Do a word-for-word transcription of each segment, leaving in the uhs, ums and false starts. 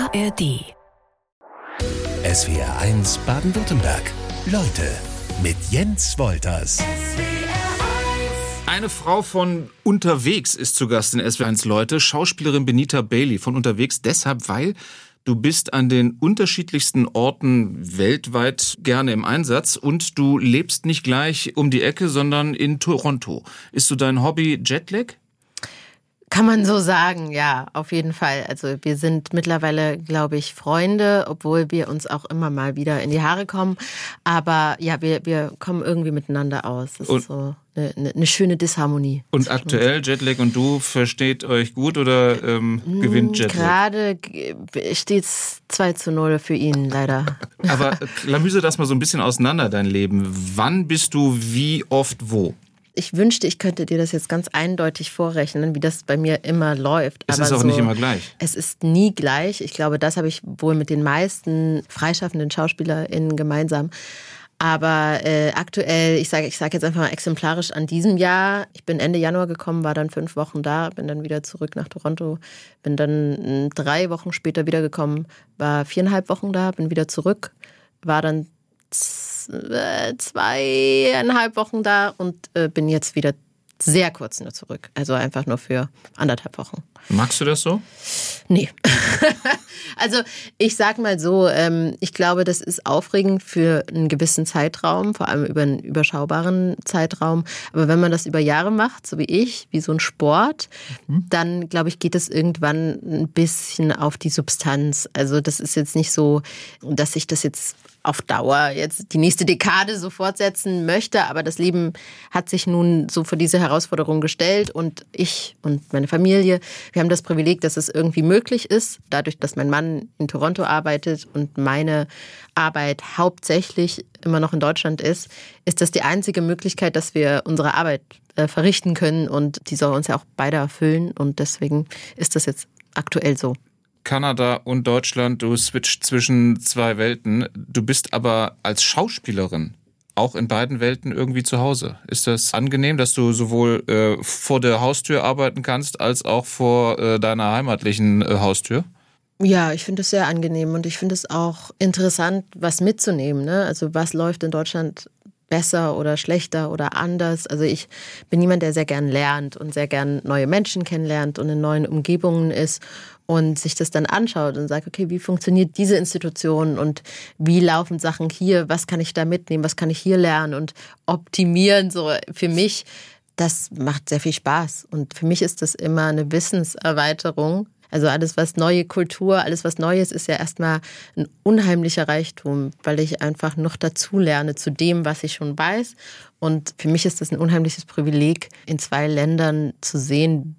A R D. S W R eins Baden-Württemberg. Leute mit Jens Wolters. Eine Frau von Unterwegs ist zu Gast in S W R eins Leute, Schauspielerin Benita Bailey von Unterwegs, deshalb, weil du bist an den unterschiedlichsten Orten weltweit gerne im Einsatz und du lebst nicht gleich um die Ecke, sondern in Toronto. Ist so dein Hobby Jetlag? Kann man so sagen, ja, auf jeden Fall. Also wir sind mittlerweile, glaube ich, Freunde, obwohl wir uns auch immer mal wieder in die Haare kommen. Aber ja, wir, wir kommen irgendwie miteinander aus. Das und, ist so eine, eine, eine schöne Disharmonie. Und aktuell Jetlag und du, versteht euch gut oder ähm, gewinnt Jetlag? Gerade steht es zwei zu null für ihn, leider. Aber klamüse das mal so ein bisschen auseinander, dein Leben. Wann bist du wie oft wo? Ich wünschte, ich könnte dir das jetzt ganz eindeutig vorrechnen, wie das bei mir immer läuft. Es Aber ist auch so, nicht immer gleich. Es ist nie gleich. Ich glaube, das habe ich wohl mit den meisten freischaffenden SchauspielerInnen gemeinsam. Aber äh, aktuell, ich sage ich sage jetzt einfach mal exemplarisch an diesem Jahr, ich bin Ende Januar gekommen, war dann fünf Wochen da, bin dann wieder zurück nach Toronto, bin dann drei Wochen später wiedergekommen, war viereinhalb Wochen da, bin wieder zurück, war dann zweieinhalb Wochen da und äh, bin jetzt wieder sehr kurz nur zurück. Also einfach nur für anderthalb Wochen. Magst du das so? Nee. Also ich sag mal so, ähm, ich glaube, das ist aufregend für einen gewissen Zeitraum, vor allem über einen überschaubaren Zeitraum. Aber wenn man das über Jahre macht, so wie ich, wie so ein Sport, mhm. dann, glaube ich, geht es irgendwann ein bisschen auf die Substanz. Also das ist jetzt nicht so, dass ich das jetzt auf Dauer jetzt die nächste Dekade so fortsetzen möchte, aber das Leben hat sich nun so vor diese Herausforderung gestellt und ich und meine Familie, wir haben das Privileg, dass es irgendwie möglich ist, dadurch, dass mein Mann in Toronto arbeitet und meine Arbeit hauptsächlich immer noch in Deutschland ist, ist das die einzige Möglichkeit, dass wir unsere Arbeit äh, verrichten können und die soll uns ja auch beide erfüllen und deswegen ist das jetzt aktuell so. Kanada und Deutschland, du switcht zwischen zwei Welten. Du bist aber als Schauspielerin auch in beiden Welten irgendwie zu Hause. Ist das angenehm, dass du sowohl äh, vor der Haustür arbeiten kannst, als auch vor äh, deiner heimatlichen äh, Haustür? Ja, ich finde es sehr angenehm und ich finde es auch interessant, was mitzunehmen, ne? Also was läuft in Deutschland besser oder schlechter oder anders. Also ich bin jemand, der sehr gern lernt und sehr gern neue Menschen kennenlernt und in neuen Umgebungen ist und sich das dann anschaut und sagt, okay, wie funktioniert diese Institution und wie laufen Sachen hier, was kann ich da mitnehmen, was kann ich hier lernen und optimieren, so für mich, das macht sehr viel Spaß und für mich ist das immer eine Wissenserweiterung. Also alles, was neue Kultur, alles, was Neues ist ja erstmal ein unheimlicher Reichtum, weil ich einfach noch dazu lerne zu dem, was ich schon weiß. Und für mich ist das ein unheimliches Privileg, in zwei Ländern zu sehen,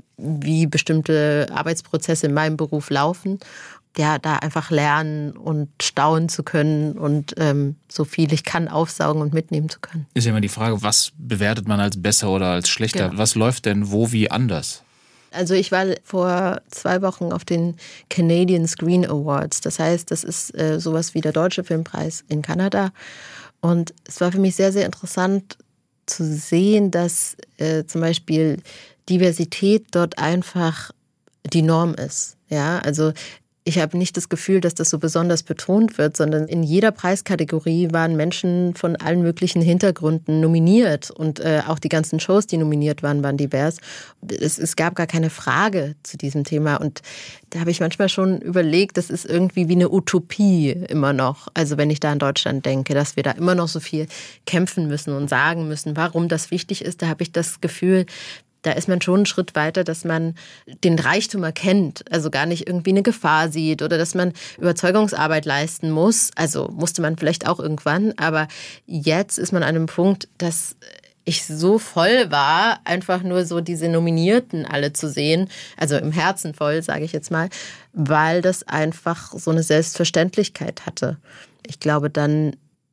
wie bestimmte Arbeitsprozesse in meinem Beruf laufen. Ja, da einfach lernen und staunen zu können und ähm, so viel ich kann aufsaugen und mitnehmen zu können. Ist ja immer die Frage, was bewertet man als besser oder als schlechter? Genau. Was läuft denn wo wie anders? Also ich war vor zwei Wochen auf den Canadian Screen Awards. Das heißt, das ist äh, sowas wie der Deutsche Filmpreis in Kanada. Und es war für mich sehr, sehr interessant zu sehen, dass äh, zum Beispiel Diversität dort einfach die Norm ist. Ja, also ich habe nicht das Gefühl, dass das so besonders betont wird, sondern in jeder Preiskategorie waren Menschen von allen möglichen Hintergründen nominiert und äh, auch die ganzen Shows, die nominiert waren, waren divers. Es, es gab gar keine Frage zu diesem Thema und da habe ich manchmal schon überlegt, das ist irgendwie wie eine Utopie immer noch. Also wenn ich da an Deutschland denke, dass wir da immer noch so viel kämpfen müssen und sagen müssen, warum das wichtig ist, da habe ich das Gefühl, da ist man schon einen Schritt weiter, dass man den Reichtum erkennt, also gar nicht irgendwie eine Gefahr sieht oder dass man Überzeugungsarbeit leisten muss. Also musste man vielleicht auch irgendwann, aber jetzt ist man an einem Punkt, dass ich so voll war, einfach nur so diese Nominierten alle zu sehen, also im Herzen voll, sage ich jetzt mal, weil das einfach so eine Selbstverständlichkeit hatte. Ich glaube, dann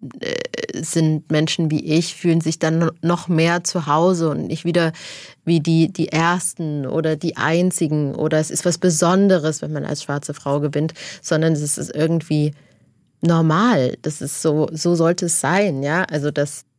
sind Menschen wie ich, fühlen sich dann noch mehr zu Hause und nicht wieder wie die, die Ersten oder die Einzigen oder es ist was Besonderes, wenn man als schwarze Frau gewinnt, sondern es ist irgendwie normal. Das ist so, so sollte es sein, ja. Also, dass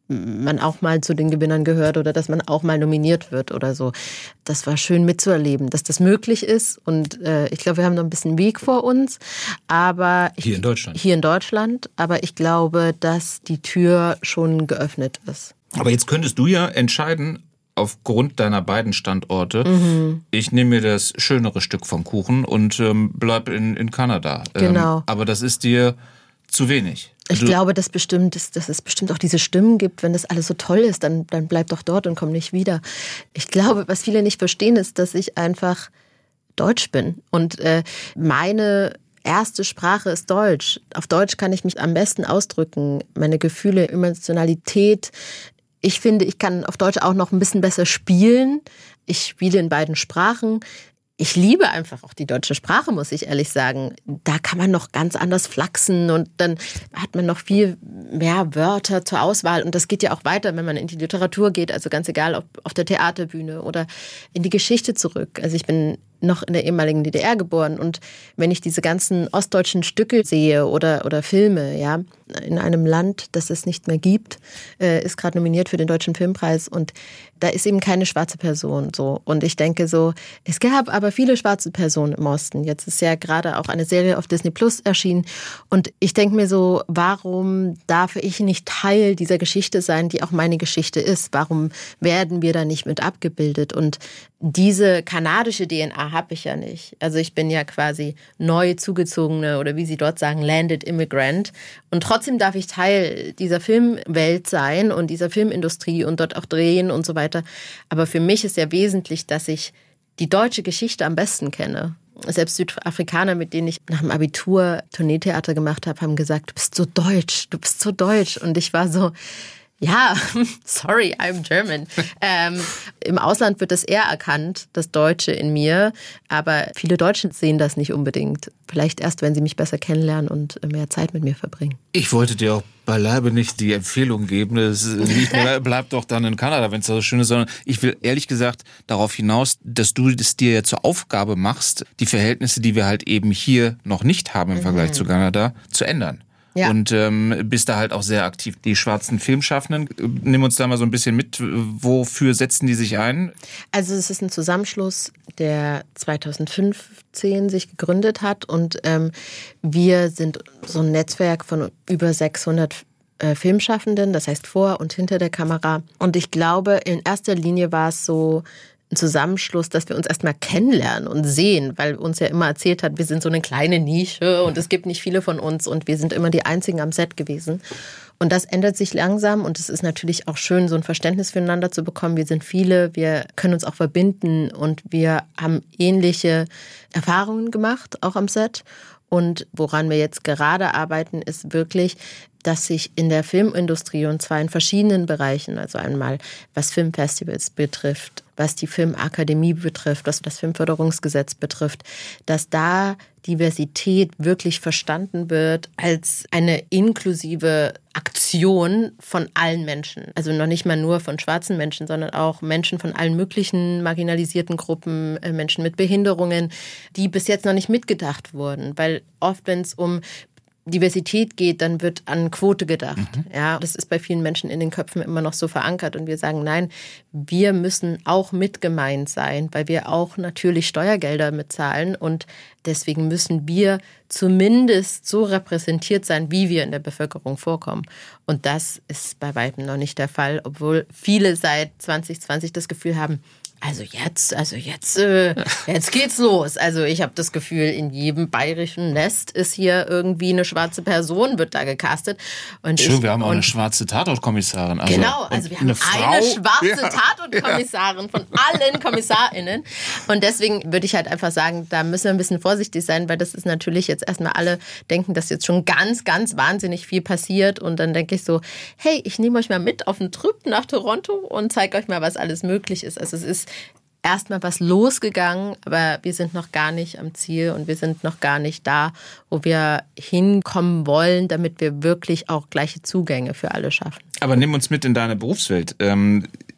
man auch mal zu den Gewinnern gehört oder dass man auch mal nominiert wird oder so. Das war schön mitzuerleben, dass das möglich ist. Und äh, ich glaube, wir haben noch ein bisschen Weg vor uns. Aber ich, hier in Deutschland. Hier in Deutschland. Aber ich glaube, dass die Tür schon geöffnet ist. Aber jetzt könntest du ja entscheiden, aufgrund deiner beiden Standorte, mhm. ich nehme mir das schönere Stück vom Kuchen und ähm, bleib in, in Kanada. Genau. Ähm, aber das ist dir zu wenig. Ich du glaube, dass, bestimmt, dass, dass es bestimmt auch diese Stimmen gibt, wenn das alles so toll ist, dann, dann bleib doch dort und komm nicht wieder. Ich glaube, was viele nicht verstehen, ist, dass ich einfach Deutsch bin. Und äh, meine erste Sprache ist Deutsch. Auf Deutsch kann ich mich am besten ausdrücken. Meine Gefühle, Emotionalität. Ich finde, ich kann auf Deutsch auch noch ein bisschen besser spielen. Ich spiele in beiden Sprachen. Ich liebe einfach auch die deutsche Sprache, muss ich ehrlich sagen. Da kann man noch ganz anders flachsen und dann hat man noch viel mehr Wörter zur Auswahl. Und das geht ja auch weiter, wenn man in die Literatur geht. Also ganz egal, ob auf der Theaterbühne oder in die Geschichte zurück. Also ich bin noch in der ehemaligen D D R geboren und wenn ich diese ganzen ostdeutschen Stücke sehe oder, oder Filme, ja, in einem Land, das es nicht mehr gibt, äh, ist gerade nominiert für den Deutschen Filmpreis und da ist eben keine schwarze Person so. Und ich denke so, es gab aber viele schwarze Personen im Osten. Jetzt ist ja gerade auch eine Serie auf Disney Plus erschienen und ich denke mir so, warum darf ich nicht Teil dieser Geschichte sein, die auch meine Geschichte ist? Warum werden wir da nicht mit abgebildet? Und diese kanadische D N A habe ich ja nicht. Also ich bin ja quasi neu zugezogene oder wie sie dort sagen, Landed Immigrant. Und trotzdem darf ich Teil dieser Filmwelt sein und dieser Filmindustrie und dort auch drehen und so weiter. Aber für mich ist ja wesentlich, dass ich die deutsche Geschichte am besten kenne. Selbst Südafrikaner, mit denen ich nach dem Abitur Tourneetheater gemacht habe, haben gesagt, du bist so deutsch, du bist so deutsch. Und ich war so, ja, sorry, I'm German. Ähm, im Ausland wird das eher erkannt, das Deutsche in mir. Aber viele Deutsche sehen das nicht unbedingt. Vielleicht erst, wenn sie mich besser kennenlernen und mehr Zeit mit mir verbringen. Ich wollte dir auch beileibe nicht die Empfehlung geben, das nicht mehr, bleib doch dann in Kanada, wenn es so schön ist, sondern ich will ehrlich gesagt darauf hinaus, dass du es dir ja zur Aufgabe machst, die Verhältnisse, die wir halt eben hier noch nicht haben im Vergleich mhm. zu Kanada, zu ändern. Ja. Und ähm, bist da halt auch sehr aktiv. Die schwarzen Filmschaffenden, nimm uns da mal so ein bisschen mit. Wofür setzen die sich ein? Also es ist ein Zusammenschluss, der zweitausendfünfzehn sich gegründet hat. Und ähm, wir sind so ein Netzwerk von über sechshundert äh, Filmschaffenden, das heißt vor und hinter der Kamera. Und ich glaube, in erster Linie war es so ein Zusammenschluss, dass wir uns erstmal kennenlernen und sehen, weil uns ja immer erzählt hat, wir sind so eine kleine Nische und es gibt nicht viele von uns und wir sind immer die Einzigen am Set gewesen. Und das ändert sich langsam und es ist natürlich auch schön, so ein Verständnis füreinander zu bekommen. Wir sind viele, wir können uns auch verbinden und wir haben ähnliche Erfahrungen gemacht, auch am Set. Und woran wir jetzt gerade arbeiten, ist wirklich, dass sich in der Filmindustrie, und zwar in verschiedenen Bereichen, also einmal was Filmfestivals betrifft, was die Filmakademie betrifft, was das Filmförderungsgesetz betrifft, dass da Diversität wirklich verstanden wird als eine inklusive Aktion von allen Menschen. Also noch nicht mal nur von schwarzen Menschen, sondern auch Menschen von allen möglichen marginalisierten Gruppen, Menschen mit Behinderungen, die bis jetzt noch nicht mitgedacht wurden. Weil oft, wenn es um Diversität geht, dann wird an Quote gedacht. Mhm. Ja, das ist bei vielen Menschen in den Köpfen immer noch so verankert. Und wir sagen, nein, wir müssen auch mit gemeint sein, weil wir auch natürlich Steuergelder mitzahlen. Und deswegen müssen wir zumindest so repräsentiert sein, wie wir in der Bevölkerung vorkommen. Und das ist bei weitem noch nicht der Fall, obwohl viele seit zwanzig zwanzig das Gefühl haben, also jetzt, also jetzt, äh, jetzt geht's los. Also ich habe das Gefühl, in jedem bayerischen Nest ist hier irgendwie eine schwarze Person, wird da gecastet. Und Schön, ich, wir haben auch und, eine schwarze Tatortkommissarin. Also, genau, also wir haben eine, eine schwarze ja. Tatortkommissarin von allen KommissarInnen. Und deswegen würde ich halt einfach sagen, da müssen wir ein bisschen vorsichtig sein, weil das ist natürlich jetzt erstmal alle denken, dass jetzt schon ganz, ganz wahnsinnig viel passiert. Und dann denke ich so, hey, ich nehme euch mal mit auf einen Trip nach Toronto und zeige euch mal, was alles möglich ist. Also es ist erstmal was losgegangen, aber wir sind noch gar nicht am Ziel und wir sind noch gar nicht da, wo wir hinkommen wollen, damit wir wirklich auch gleiche Zugänge für alle schaffen. Aber nimm uns mit in deine Berufswelt. Ähm,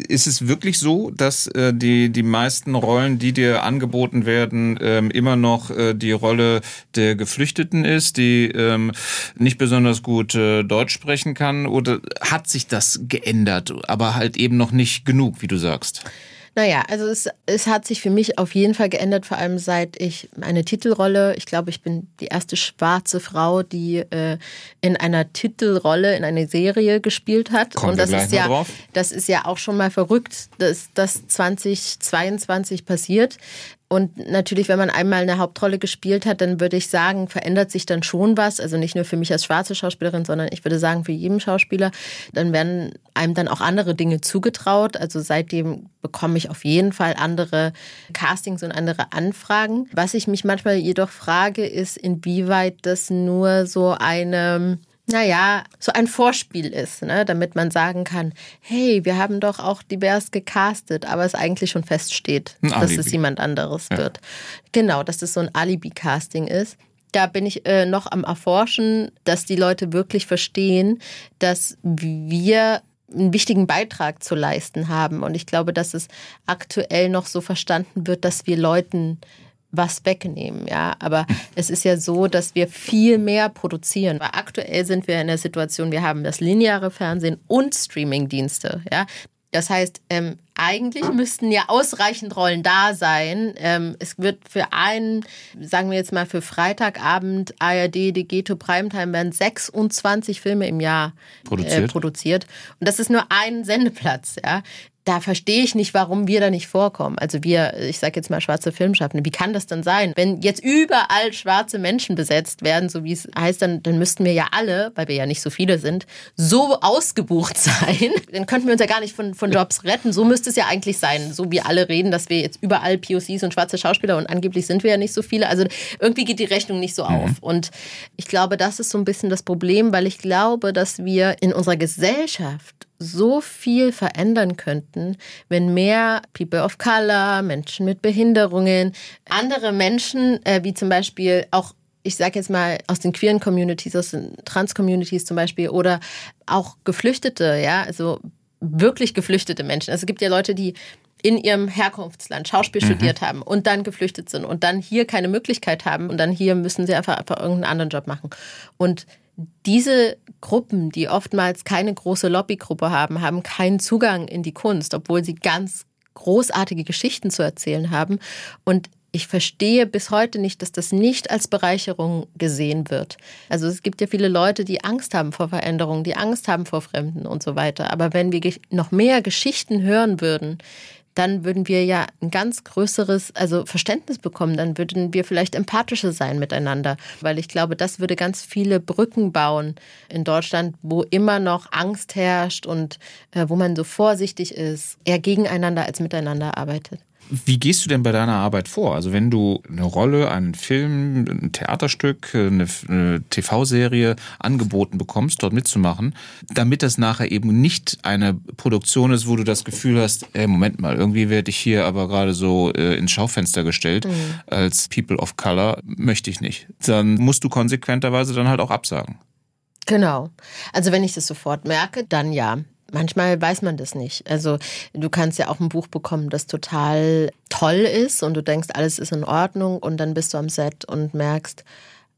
ist es wirklich so, dass äh, die, die meisten Rollen, die dir angeboten werden, ähm, immer noch äh, die Rolle der Geflüchteten ist, die ähm, nicht besonders gut äh, Deutsch sprechen kann? Oder hat sich das geändert, aber halt eben noch nicht genug, wie du sagst? Naja, also es, es hat sich für mich auf jeden Fall geändert, vor allem seit ich eine Titelrolle, ich glaube, ich bin die erste schwarze Frau, die äh, in einer Titelrolle in einer Serie gespielt hat. Kommen und das wir gleich ist mal ja, drauf. das ist ja auch schon mal verrückt, dass das zwanzig zweiundzwanzig passiert. Und natürlich, wenn man einmal eine Hauptrolle gespielt hat, dann würde ich sagen, verändert sich dann schon was. Also nicht nur für mich als schwarze Schauspielerin, sondern ich würde sagen, für jeden Schauspieler. Dann werden einem dann auch andere Dinge zugetraut. Also seitdem bekomme ich auf jeden Fall andere Castings und andere Anfragen. Was ich mich manchmal jedoch frage, ist, inwieweit das nur so eine... naja, so ein Vorspiel ist, ne? Damit man sagen kann, hey, wir haben doch auch divers gecastet, aber es eigentlich schon feststeht, dass es jemand anderes ja. wird. Genau, dass es so ein Alibi-Casting ist. Da bin ich äh, noch am Erforschen, dass die Leute wirklich verstehen, dass wir einen wichtigen Beitrag zu leisten haben. Und ich glaube, dass es aktuell noch so verstanden wird, dass wir Leuten was wegnehmen, ja. Aber es ist ja so, dass wir viel mehr produzieren. Weil aktuell sind wir in der Situation, wir haben das lineare Fernsehen und Streamingdienste, ja. Das heißt, ähm, eigentlich müssten ja ausreichend Rollen da sein. Ähm, es wird für einen, sagen wir jetzt mal für Freitagabend, A R D, Degeto, Primetime werden sechsundzwanzig Filme im Jahr produziert. Äh, produziert. Und das ist nur ein Sendeplatz, ja. Da verstehe ich nicht, warum wir da nicht vorkommen. Also wir, ich sage jetzt mal schwarze Filmschaffende, wie kann das denn sein? Wenn jetzt überall schwarze Menschen besetzt werden, so wie es heißt, dann, dann müssten wir ja alle, weil wir ja nicht so viele sind, so ausgebucht sein. Dann könnten wir uns ja gar nicht von, von Jobs retten. So müsste es ja eigentlich sein. So wie alle reden, dass wir jetzt überall P O Cs und schwarze Schauspieler und angeblich sind wir ja nicht so viele. Also irgendwie geht die Rechnung nicht so auf. Mhm. Und ich glaube, das ist so ein bisschen das Problem, weil ich glaube, dass wir in unserer Gesellschaft so viel verändern könnten, wenn mehr People of Color, Menschen mit Behinderungen, andere Menschen, äh, wie zum Beispiel auch, ich sage jetzt mal, aus den queeren Communities, aus den Trans-Communities zum Beispiel oder auch Geflüchtete, ja, also wirklich geflüchtete Menschen. Also es gibt ja Leute, die in ihrem Herkunftsland Schauspiel mhm. studiert haben und dann geflüchtet sind und dann hier keine Möglichkeit haben und dann hier müssen sie einfach, einfach irgendeinen anderen Job machen. Und diese Gruppen, die oftmals keine große Lobbygruppe haben, haben keinen Zugang in die Kunst, obwohl sie ganz großartige Geschichten zu erzählen haben. Und ich verstehe bis heute nicht, dass das nicht als Bereicherung gesehen wird. Also es gibt ja viele Leute, die Angst haben vor Veränderungen, die Angst haben vor Fremden und so weiter. Aber wenn wir noch mehr Geschichten hören würden, dann würden wir ja ein ganz größeres also Verständnis bekommen. Dann würden wir vielleicht empathischer sein miteinander. Weil ich glaube, das würde ganz viele Brücken bauen in Deutschland, wo immer noch Angst herrscht und äh, wo man so vorsichtig ist, eher gegeneinander als miteinander arbeitet. Wie gehst du denn bei deiner Arbeit vor? Also wenn du eine Rolle, einen Film, ein Theaterstück, eine, eine T V-Serie angeboten bekommst, dort mitzumachen, damit das nachher eben nicht eine Produktion ist, wo du das Gefühl hast, ey, Moment mal, irgendwie werde ich hier aber gerade so äh, ins Schaufenster gestellt, mhm. als People of Color, möchte ich nicht. Dann musst du konsequenterweise dann halt auch absagen. Genau. Also wenn ich das sofort merke, dann ja. Manchmal weiß man das nicht. Also du kannst ja auch ein Buch bekommen, das total toll ist und du denkst, alles ist in Ordnung und dann bist du am Set und merkst,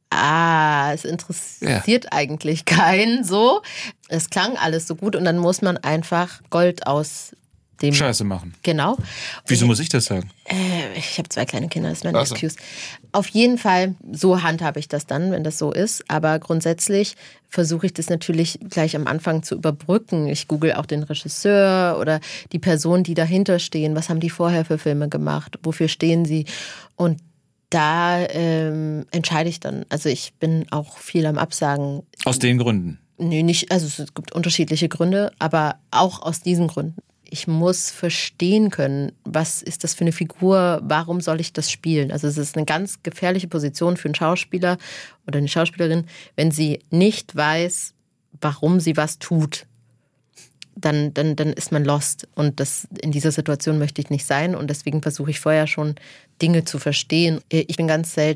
ah, es interessiert ja. eigentlich keinen so. Es klang alles so gut und dann muss man einfach Gold aus dem... Scheiße machen. Genau. Wieso muss ich das sagen? Äh, ich habe zwei kleine Kinder, das ist meine Excuse. Auf jeden Fall, so handhabe ich das dann, wenn das so ist. Aber grundsätzlich versuche ich das natürlich gleich am Anfang zu überbrücken. Ich google auch den Regisseur oder die Personen, die dahinter stehen. Was haben die vorher für Filme gemacht? Wofür stehen sie? Und da ähm, entscheide ich dann. Also ich bin auch viel am Absagen. Aus den Gründen? Nee, nicht, also es gibt unterschiedliche Gründe, aber auch aus diesen Gründen. Ich muss verstehen können, was ist das für eine Figur, warum soll ich das spielen? Also es ist eine ganz gefährliche Position für einen Schauspieler oder eine Schauspielerin, wenn sie nicht weiß, warum sie was tut. Dann, dann, dann ist man lost. Und das, in dieser Situation möchte ich nicht sein. Und deswegen versuche ich vorher schon, Dinge zu verstehen. Ich bin ganz selten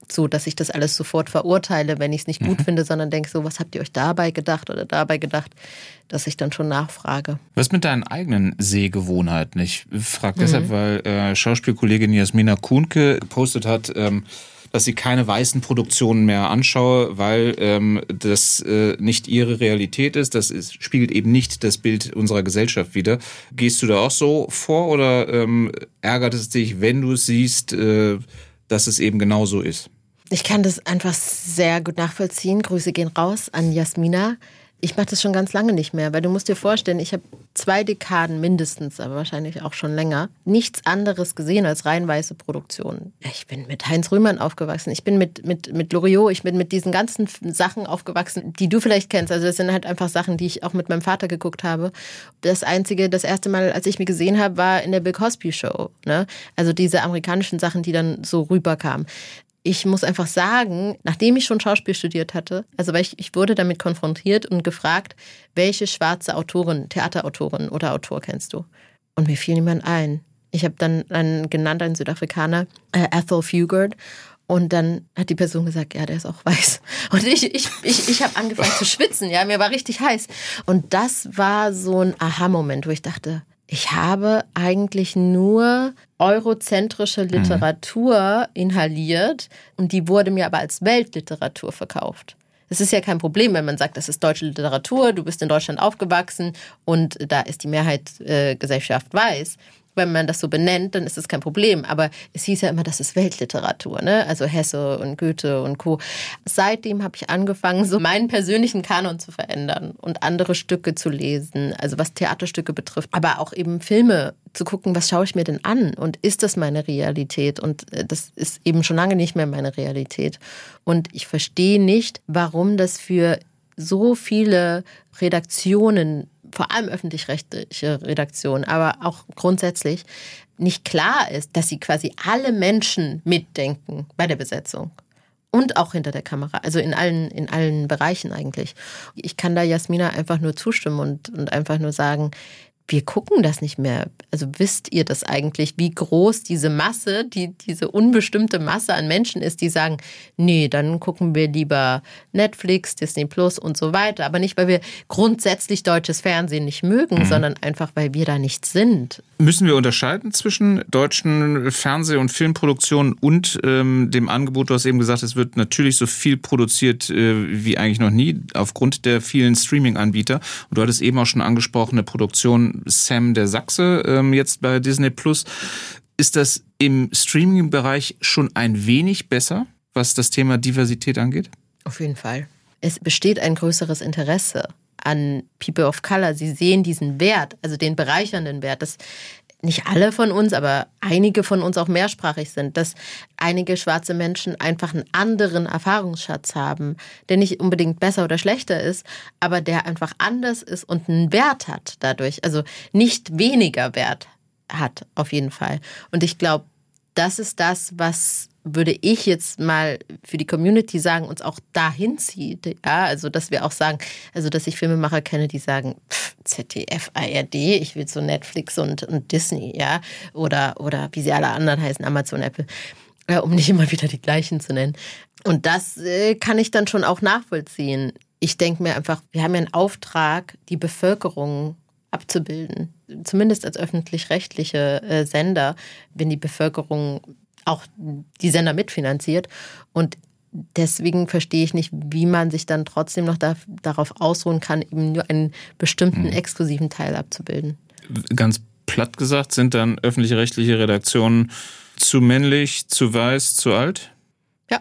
so, dass ich das alles sofort verurteile, wenn ich es nicht gut mhm. finde, sondern denke so, was habt ihr euch dabei gedacht oder dabei gedacht, dass ich dann schon nachfrage. Was mit deinen eigenen Sehgewohnheiten? Ich frage deshalb, mhm. weil äh, Schauspielkollegin Jasmina Kuhnke gepostet hat, ähm, dass sie keine weißen Produktionen mehr anschaue, weil ähm, das äh, nicht ihre Realität ist. Das ist, spiegelt eben nicht das Bild unserer Gesellschaft wider. Gehst du da auch so vor oder ähm, ärgert es dich, wenn du es siehst, äh, dass es eben genau so ist? Ich kann das einfach sehr gut nachvollziehen. Grüße gehen raus an Jasmina. Ich mache das schon ganz lange nicht mehr, weil du musst dir vorstellen, ich habe zwei Dekaden mindestens, aber wahrscheinlich auch schon länger, nichts anderes gesehen als rein weiße Produktionen. Ich bin mit Heinz Rühmann aufgewachsen, ich bin mit, mit, mit Loriot, ich bin mit diesen ganzen Sachen aufgewachsen, die du vielleicht kennst. Also das sind halt einfach Sachen, die ich auch mit meinem Vater geguckt habe. Das einzige, das erste Mal, als ich mich gesehen habe, war in der Bill Cosby Show. Ne? Also diese amerikanischen Sachen, die dann so rüberkamen. Ich muss einfach sagen, nachdem ich schon Schauspiel studiert hatte, also weil ich, ich wurde damit konfrontiert und gefragt, welche schwarze Autorin, Theaterautorin oder Autor kennst du? Und mir fiel niemand ein. Ich habe dann einen genannt, einen Südafrikaner, äh, Ethel Fugard. Und dann hat die Person gesagt, ja, der ist auch weiß. Und ich, ich, ich, ich habe angefangen zu schwitzen, ja, mir war richtig heiß. Und das war so ein Aha-Moment, wo ich dachte, ich habe eigentlich nur eurozentrische Literatur inhaliert und die wurde mir aber als Weltliteratur verkauft. Es ist ja kein Problem, wenn man sagt, das ist deutsche Literatur, du bist in Deutschland aufgewachsen und da ist die Mehrheit äh, Gesellschaft weiß. Wenn man das so benennt, dann ist das kein Problem. Aber es hieß ja immer, das ist Weltliteratur, ne? Also Hesse und Goethe und Co. Seitdem habe ich angefangen, so meinen persönlichen Kanon zu verändern und andere Stücke zu lesen, also was Theaterstücke betrifft, aber auch eben Filme zu gucken, was schaue ich mir denn an und ist das meine Realität? Und das ist eben schon lange nicht mehr meine Realität. Und ich verstehe nicht, warum das für so viele Redaktionen, vor allem öffentlich-rechtliche Redaktionen, aber auch grundsätzlich nicht klar ist, dass sie quasi alle Menschen mitdenken bei der Besetzung und auch hinter der Kamera, also in allen, in allen Bereichen eigentlich. Ich kann da Jasmina einfach nur zustimmen und, und einfach nur sagen, wir gucken das nicht mehr. Also wisst ihr das eigentlich, wie groß diese Masse, die, diese unbestimmte Masse an Menschen ist, die sagen, nee, dann gucken wir lieber Netflix, Disney Plus und so weiter. Aber nicht, weil wir grundsätzlich deutsches Fernsehen nicht mögen, mhm. sondern einfach, weil wir da nicht sind. Müssen wir unterscheiden zwischen deutschen Fernseh- und Filmproduktionen und ähm, dem Angebot? Du hast eben gesagt, es wird natürlich so viel produziert äh, wie eigentlich noch nie aufgrund der vielen Streaming-Anbieter. Und du hattest eben auch schon angesprochen, eine Produktion Sam der Sachse ähm, jetzt bei Disney Plus. Ist das im Streaming-Bereich schon ein wenig besser, was das Thema Diversität angeht? Auf jeden Fall. Es besteht ein größeres Interesse an People of Color. Sie sehen diesen Wert, also den bereichernden Wert, dass nicht alle von uns, aber einige von uns auch mehrsprachig sind, dass einige schwarze Menschen einfach einen anderen Erfahrungsschatz haben, der nicht unbedingt besser oder schlechter ist, aber der einfach anders ist und einen Wert hat dadurch, also nicht weniger Wert hat auf jeden Fall. Und ich glaube, das ist das, was, würde ich jetzt mal für die Community sagen, uns auch dahin zieht. Ja, also dass wir auch sagen, also dass ich Filmemacher kenne, die sagen, pff, Z D F, A R D, ich will so Netflix und, und Disney, ja, oder, oder wie sie alle anderen heißen, Amazon, Apple, ja, um nicht immer wieder die gleichen zu nennen. Und das äh, kann ich dann schon auch nachvollziehen. Ich denke mir einfach, wir haben ja einen Auftrag, die Bevölkerung abzubilden. Zumindest als öffentlich-rechtliche äh, Sender, wenn die Bevölkerung auch die Sender mitfinanziert. Und deswegen verstehe ich nicht, wie man sich dann trotzdem noch da, darauf ausruhen kann, eben nur einen bestimmten exklusiven Teil abzubilden. Ganz platt gesagt, sind dann öffentlich-rechtliche Redaktionen zu männlich, zu weiß, zu alt? Ja,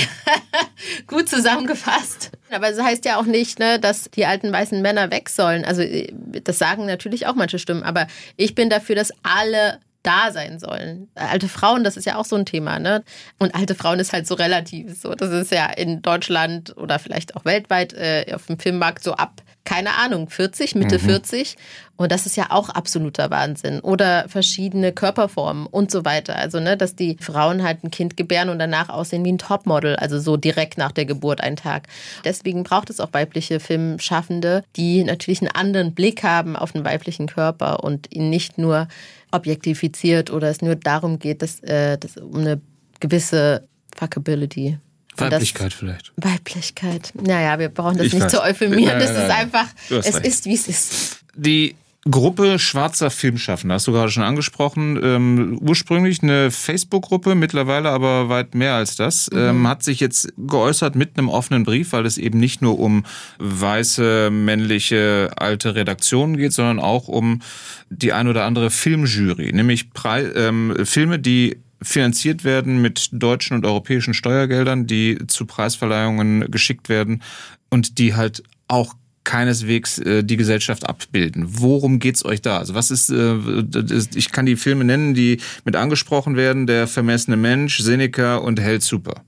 gut zusammengefasst. Aber es das heißt ja auch nicht, ne, dass die alten weißen Männer weg sollen. Also das sagen natürlich auch manche Stimmen. Aber ich bin dafür, dass alle da sein sollen. Alte Frauen, das ist ja auch so ein Thema, ne? Und alte Frauen ist halt so relativ. So, das ist ja in Deutschland oder vielleicht auch weltweit äh, auf dem Filmmarkt so ab, keine Ahnung, vierzig, Mitte mhm. vierzig. Und das ist ja auch absoluter Wahnsinn. Oder verschiedene Körperformen und so weiter. Also, ne, dass die Frauen halt ein Kind gebären und danach aussehen wie ein Topmodel. Also so direkt nach der Geburt einen Tag. Deswegen braucht es auch weibliche Filmschaffende, die natürlich einen anderen Blick haben auf den weiblichen Körper und ihn nicht nur objektifiziert oder es nur darum geht, dass, äh, dass um eine gewisse Fuckability. Weiblichkeit das, vielleicht. Weiblichkeit. Naja, wir brauchen das ich nicht weiß. zu euphemieren. Das nein, nein, ist einfach, es recht. ist, wie es ist. Die Gruppe Schwarzer Filmschaffender, hast du gerade schon angesprochen, ähm, ursprünglich eine Facebook-Gruppe, mittlerweile aber weit mehr als das, mhm. ähm, hat sich jetzt geäußert mit einem offenen Brief, weil es eben nicht nur um weiße, männliche, alte Redaktionen geht, sondern auch um die ein oder andere Filmjury, nämlich Pre- ähm, Filme, die finanziert werden mit deutschen und europäischen Steuergeldern, die zu Preisverleihungen geschickt werden und die halt auch keineswegs äh, die Gesellschaft abbilden. Worum geht's euch da? Also was ist, äh, ich kann die Filme nennen, die mit angesprochen werden, Der vermessene Mensch, Seneca und Held Super.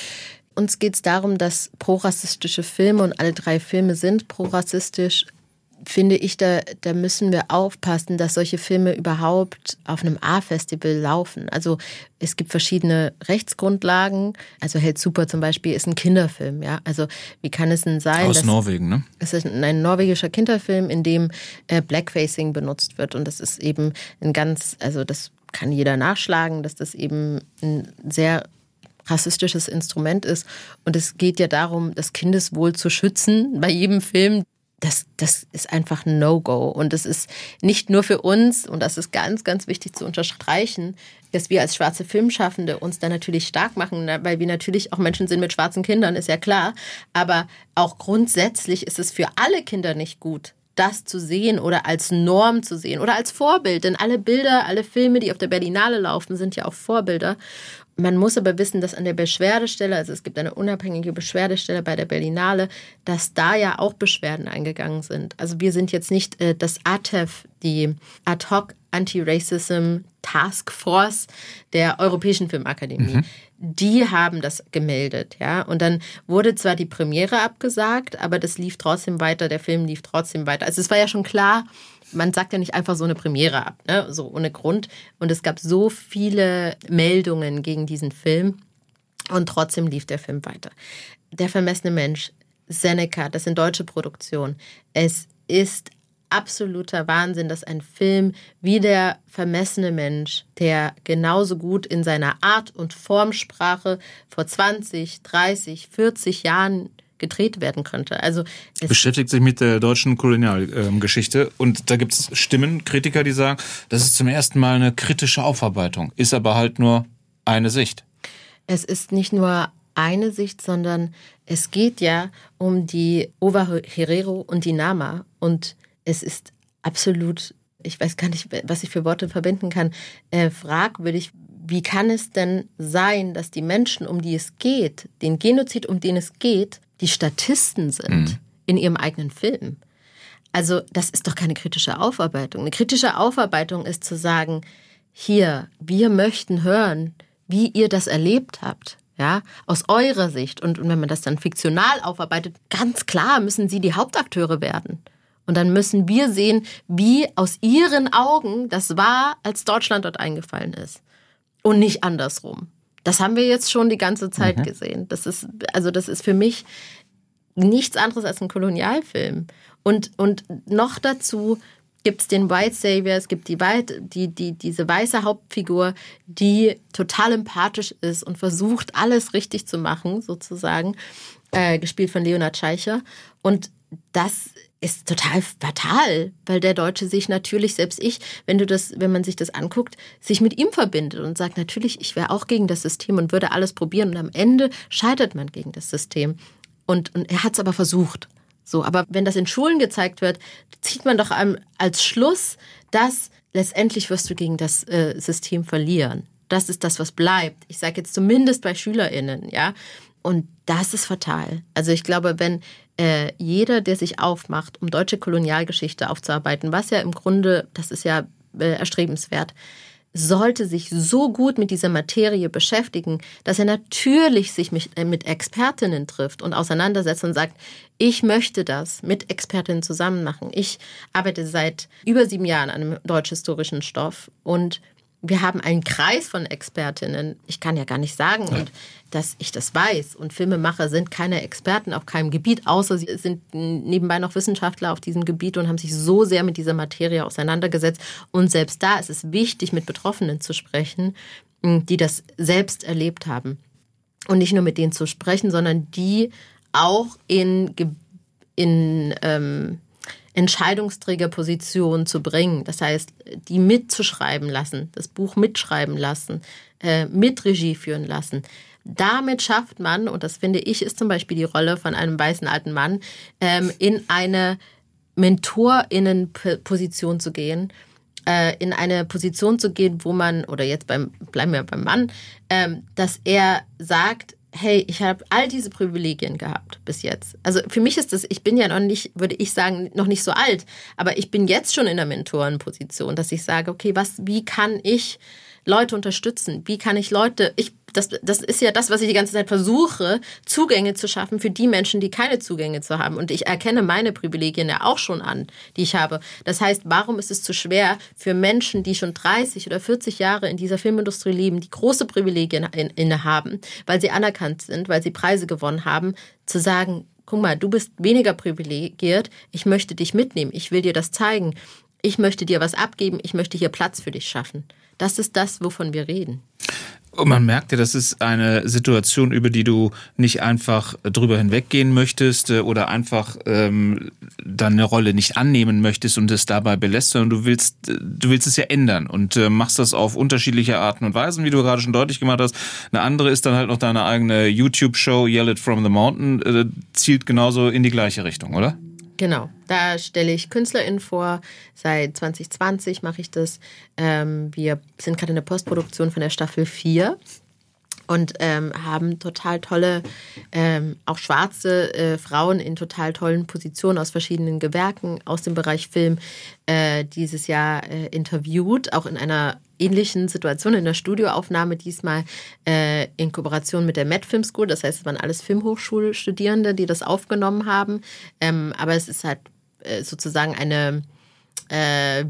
Uns geht es darum, dass prorassistische Filme, und alle drei Filme sind prorassistisch, finde ich, da, da müssen wir aufpassen, dass solche Filme überhaupt auf einem A-Festival laufen. Also es gibt verschiedene Rechtsgrundlagen. Also Held Super zum Beispiel ist ein Kinderfilm. Ja? Also wie kann es denn sein, Aus dass Norwegen, ne? Es ist ein norwegischer Kinderfilm, in dem äh, Blackfacing benutzt wird. Und das ist eben ein ganz, also das kann jeder nachschlagen, dass das eben ein sehr rassistisches Instrument ist. Und es geht ja darum, das Kindeswohl zu schützen bei jedem Film. Das, das ist einfach ein No-Go. Und das ist nicht nur für uns, und das ist ganz, ganz wichtig zu unterstreichen, dass wir als schwarze Filmschaffende uns da natürlich stark machen, weil wir natürlich auch Menschen sind mit schwarzen Kindern, ist ja klar. Aber auch grundsätzlich ist es für alle Kinder nicht gut, das zu sehen oder als Norm zu sehen oder als Vorbild. Denn alle Bilder, alle Filme, die auf der Berlinale laufen, sind ja auch Vorbilder. Man muss aber wissen, dass an der Beschwerdestelle, also es gibt eine unabhängige Beschwerdestelle bei der Berlinale, dass da ja auch Beschwerden eingegangen sind. Also wir sind jetzt nicht äh, das A T E F, die Ad-Hoc Anti-Racism Task Force der Europäischen Filmakademie. Mhm. Die haben das gemeldet, ja. Und dann wurde zwar die Premiere abgesagt, aber das lief trotzdem weiter, der Film lief trotzdem weiter. Also es war ja schon klar, man sagt ja nicht einfach so eine Premiere ab, ne? So ohne Grund. Und es gab so viele Meldungen gegen diesen Film und trotzdem lief der Film weiter. Der vermessene Mensch, Seneca, das sind deutsche Produktionen. Es ist absoluter Wahnsinn, dass ein Film wie Der vermessene Mensch, der genauso gut in seiner Art und Formsprache vor zwanzig, dreißig, vierzig Jahren gedreht werden könnte. Also es beschäftigt sich mit der deutschen Kolonialgeschichte und da gibt es Stimmen, Kritiker, die sagen, das ist zum ersten Mal eine kritische Aufarbeitung, ist aber halt nur eine Sicht. Es ist nicht nur eine Sicht, sondern es geht ja um die Ova Herero und die Nama und es ist absolut, ich weiß gar nicht, was ich für Worte verbinden kann, äh, fragwürdig. Wie kann es denn sein, dass die Menschen, um die es geht, den Genozid, um den es geht, die Statisten sind mhm. in ihrem eigenen Film? Also das ist doch keine kritische Aufarbeitung. Eine kritische Aufarbeitung ist zu sagen, hier, wir möchten hören, wie ihr das erlebt habt. Ja, aus eurer Sicht. Und, und wenn man das dann fiktional aufarbeitet, ganz klar müssen sie die Hauptakteure werden. Und dann müssen wir sehen, wie aus ihren Augen das war, als Deutschland dort eingefallen ist. Und nicht andersrum. Das haben wir jetzt schon die ganze Zeit mhm. gesehen. Das ist, also das ist für mich nichts anderes als ein Kolonialfilm. Und, und noch dazu gibt es den White Savior, es gibt die, die, die, diese weiße Hauptfigur, die total empathisch ist und versucht, alles richtig zu machen, sozusagen, äh, gespielt von Leonard Scheicher. Und das ist total fatal, weil der Deutsche sich natürlich, selbst ich, wenn du das, wenn man sich das anguckt, sich mit ihm verbindet und sagt, natürlich, ich wäre auch gegen das System und würde alles probieren und am Ende scheitert man gegen das System. Und, und er hat es aber versucht. So, aber wenn das in Schulen gezeigt wird, zieht man doch als Schluss, dass letztendlich wirst du gegen das äh, System verlieren. Das ist das, was bleibt. Ich sage jetzt zumindest bei SchülerInnen, ja. Und das ist fatal. Also ich glaube, wenn äh, jeder, der sich aufmacht, um deutsche Kolonialgeschichte aufzuarbeiten, was ja im Grunde, das ist ja äh, erstrebenswert, sollte sich so gut mit dieser Materie beschäftigen, dass er natürlich sich mit, äh, mit Expertinnen trifft und auseinandersetzt und sagt, ich möchte das mit Expertinnen zusammen machen. Ich arbeite seit über sieben Jahren an einem deutsch-historischen Stoff und wir haben einen Kreis von Expertinnen. Ich kann ja gar nicht sagen, ja. und dass ich das weiß. Und Filmemacher sind keine Experten auf keinem Gebiet, außer sie sind nebenbei noch Wissenschaftler auf diesem Gebiet und haben sich so sehr mit dieser Materie auseinandergesetzt. Und selbst da ist es wichtig, mit Betroffenen zu sprechen, die das selbst erlebt haben. und nicht nur mit denen zu sprechen, sondern die auch in, in ähm, Entscheidungsträgerpositionen zu bringen. Das heißt, die mitzuschreiben lassen, das Buch mitschreiben lassen, äh, mit Regie führen lassen. Damit schafft man, und das finde ich, ist zum Beispiel die Rolle von einem weißen alten Mann, ähm, in eine MentorInnen-Position zu gehen, äh, in eine Position zu gehen, wo man, oder jetzt beim, bleiben wir beim Mann, ähm, dass er sagt, hey, ich habe all diese Privilegien gehabt bis jetzt. Also für mich ist das, ich bin ja noch nicht, würde ich sagen, noch nicht so alt, aber ich bin jetzt schon in der Mentorenposition, dass ich sage, okay, was, wie kann ich Leute unterstützen? Wie kann ich Leute, ich, das, das ist ja das, was ich die ganze Zeit versuche, Zugänge zu schaffen für die Menschen, die keine Zugänge zu haben. Und ich erkenne meine Privilegien ja auch schon an, die ich habe. Das heißt, warum ist es zu schwer für Menschen, die schon dreißig oder vierzig Jahre in dieser Filmindustrie leben, die große Privilegien innehaben, weil sie anerkannt sind, weil sie Preise gewonnen haben, zu sagen, guck mal, du bist weniger privilegiert, ich möchte dich mitnehmen, ich will dir das zeigen. Ich möchte dir was abgeben, ich möchte hier Platz für dich schaffen. Das ist das, wovon wir reden. Und man merkt ja, das ist eine Situation, über die du nicht einfach drüber hinweggehen möchtest oder einfach ähm, deine Rolle nicht annehmen möchtest und es dabei belässt, sondern du willst, du willst es ja ändern und äh, machst das auf unterschiedliche Arten und Weisen, wie du gerade schon deutlich gemacht hast. Eine andere ist dann halt noch deine eigene YouTube-Show Yell It From The Mountain, äh, zielt genauso in die gleiche Richtung, oder? Genau, da stelle ich KünstlerInnen vor. Seit zwanzig zwanzig mache ich das. Ähm, wir sind gerade in der Postproduktion von der Staffel vier und ähm, haben total tolle, ähm, auch schwarze äh, Frauen in total tollen Positionen aus verschiedenen Gewerken aus dem Bereich Film äh, dieses Jahr äh, interviewt, auch in einer ähnlichen Situation in der Studioaufnahme, diesmal äh, in Kooperation mit der Met Film School. Das heißt, es waren alles Filmhochschulstudierende, die das aufgenommen haben. Ähm, aber es ist halt äh, sozusagen eine äh,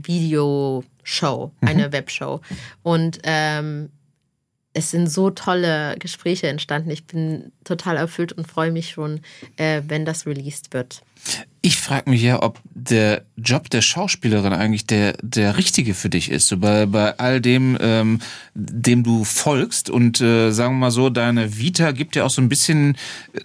Videoshow, eine mhm. Webshow. Und ähm, es sind so tolle Gespräche entstanden. Ich bin total erfüllt und freue mich schon, äh, wenn das released wird. Ich frage mich ja, ob der Job der Schauspielerin eigentlich der der richtige für dich ist. So bei bei all dem, ähm, dem du folgst und äh, sagen wir mal so, deine Vita gibt ja auch so ein bisschen äh,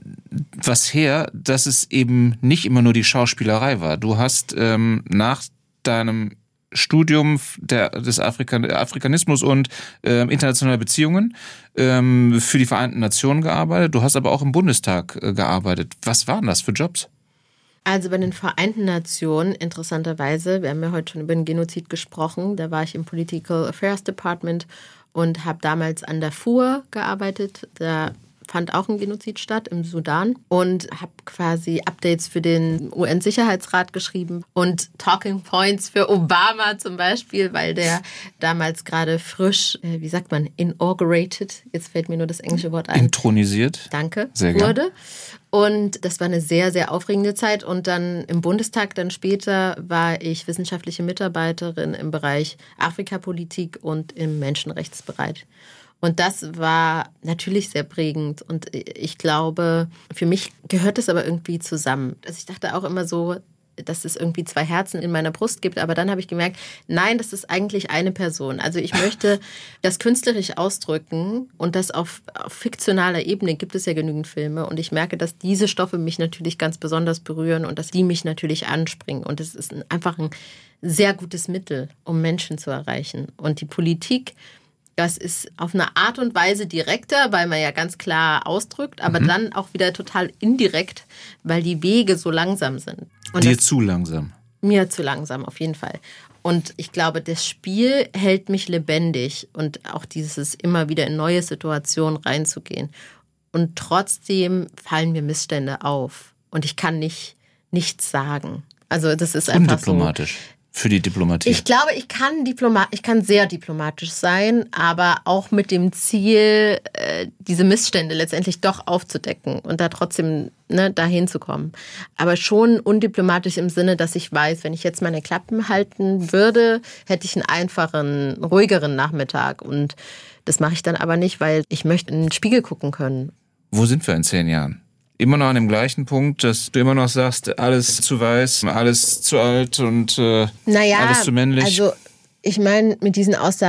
was her, dass es eben nicht immer nur die Schauspielerei war. Du hast ähm, nach deinem Studium der, des Afrikan, Afrikanismus und äh, internationale Beziehungen ähm, für die Vereinten Nationen gearbeitet. Du hast aber auch im Bundestag äh, gearbeitet. Was waren das für Jobs? Also bei den Vereinten Nationen, interessanterweise, wir haben ja heute schon über den Genozid gesprochen, da war ich im Political Affairs Department und habe damals an Darfur gearbeitet. Da fand auch ein Genozid statt im Sudan und habe quasi Updates für den U N-Sicherheitsrat geschrieben und Talking Points für Obama zum Beispiel, weil der damals gerade frisch, äh, wie sagt man, inaugurated, jetzt fällt mir nur das englische Wort ein. Intronisiert. Danke, sehr wurde. Gern. Und das war eine sehr, sehr aufregende Zeit. Und dann im Bundestag, dann später, war ich wissenschaftliche Mitarbeiterin im Bereich Afrikapolitik und im Menschenrechtsbereich. Und das war natürlich sehr prägend. Und ich glaube, für mich gehört es aber irgendwie zusammen. Also ich dachte auch immer so, dass es irgendwie zwei Herzen in meiner Brust gibt. Aber dann habe ich gemerkt, nein, das ist eigentlich eine Person. Also ich möchte das künstlerisch ausdrücken und das auf, auf fiktionaler Ebene gibt es ja genügend Filme. Und ich merke, dass diese Stoffe mich natürlich ganz besonders berühren und dass die mich natürlich anspringen. Und es ist einfach ein sehr gutes Mittel, um Menschen zu erreichen. Und die Politik, das ist auf eine Art und Weise direkter, weil man ja ganz klar ausdrückt, aber mhm. dann auch wieder total indirekt, weil die Wege so langsam sind. Und Dir zu langsam? Mir zu langsam, auf jeden Fall. Und ich glaube, das Spiel hält mich lebendig und auch dieses immer wieder in neue Situationen reinzugehen. Und trotzdem fallen mir Missstände auf und ich kann nicht nichts sagen. Also das ist einfach undiplomatisch. So. Für die Diplomatie? Ich glaube, ich kann Diplomat, ich kann sehr diplomatisch sein, aber auch mit dem Ziel, diese Missstände letztendlich doch aufzudecken und da trotzdem ne, dahin zu kommen. Aber schon undiplomatisch im Sinne, dass ich weiß, wenn ich jetzt meine Klappen halten würde, hätte ich einen einfachen, ruhigeren Nachmittag. Und das mache ich dann aber nicht, weil ich möchte in den Spiegel gucken können. Wo sind wir in zehn Jahren? Immer noch an dem gleichen Punkt, dass du immer noch sagst, alles zu weiß, alles zu alt und äh, naja, alles zu männlich? Also ich meine, mit diesen Aussagen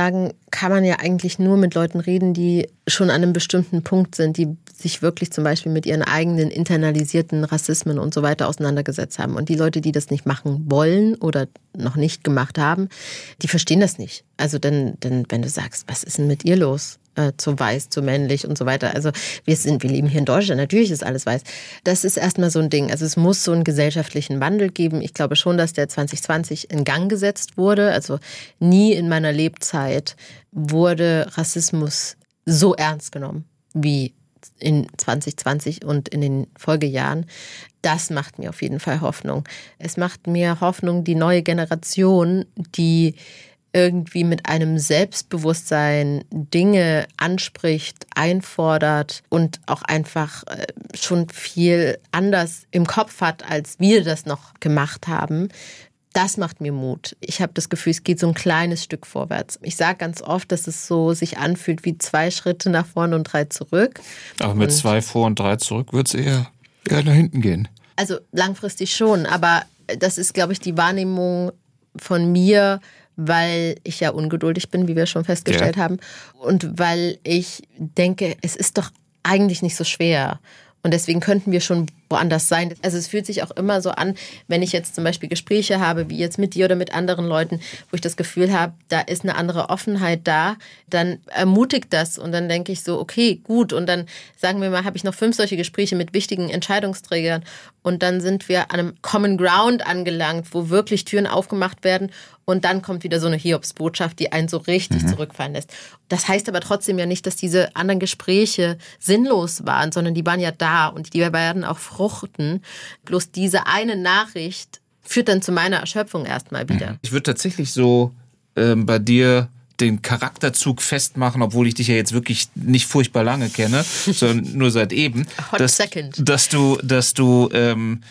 kann man ja eigentlich nur mit Leuten reden, die schon an einem bestimmten Punkt sind, die sich wirklich zum Beispiel mit ihren eigenen internalisierten Rassismen und so weiter auseinandergesetzt haben. Und die Leute, die das nicht machen wollen oder noch nicht gemacht haben, die verstehen das nicht. Also denn, denn wenn du sagst, was ist denn mit ihr los? Äh, zu weiß, zu männlich und so weiter. Also wir sind, wir leben hier in Deutschland, natürlich ist alles weiß. Das ist erstmal so ein Ding. Also es muss so einen gesellschaftlichen Wandel geben. Ich glaube schon, dass der zwanzig zwanzig in Gang gesetzt wurde. Also nie in meiner Lebzeit wurde Rassismus so ernst genommen wie in zwanzig zwanzig und in den Folgejahren. Das macht mir auf jeden Fall Hoffnung. Es macht mir Hoffnung, die neue Generation, die irgendwie mit einem Selbstbewusstsein Dinge anspricht, einfordert und auch einfach schon viel anders im Kopf hat, als wir das noch gemacht haben. Das macht mir Mut. Ich habe das Gefühl, es geht so ein kleines Stück vorwärts. Ich sage ganz oft, dass es so sich anfühlt wie zwei Schritte nach vorne und drei zurück. Aber mit und zwei vor und drei zurück wird es eher, eher nach hinten gehen. Also langfristig schon, aber das ist, glaube ich, die Wahrnehmung von mir, weil ich ja ungeduldig bin, wie wir schon festgestellt ja. haben. Und weil ich denke, es ist doch eigentlich nicht so schwer. Und deswegen könnten wir schon woanders sein. Also es fühlt sich auch immer so an, wenn ich jetzt zum Beispiel Gespräche habe, wie jetzt mit dir oder mit anderen Leuten, wo ich das Gefühl habe, da ist eine andere Offenheit da, dann ermutigt das. Und dann denke ich so, okay, gut. Und dann sagen wir mal, habe ich noch fünf solche Gespräche mit wichtigen Entscheidungsträgern. Und dann sind wir an einem Common Ground angelangt, wo wirklich Türen aufgemacht werden. Und dann kommt wieder so eine Hiobsbotschaft, die einen so richtig mhm. zurückfallen lässt. Das heißt aber trotzdem ja nicht, dass diese anderen Gespräche sinnlos waren, sondern die waren ja da und die werden auch fruchten. Bloß diese eine Nachricht führt dann zu meiner Erschöpfung erstmal wieder. Ich würde tatsächlich so ähm, bei dir den Charakterzug festmachen, obwohl ich dich ja jetzt wirklich nicht furchtbar lange kenne, sondern nur seit eben, Hot dass, second. dass du, dass du ähm,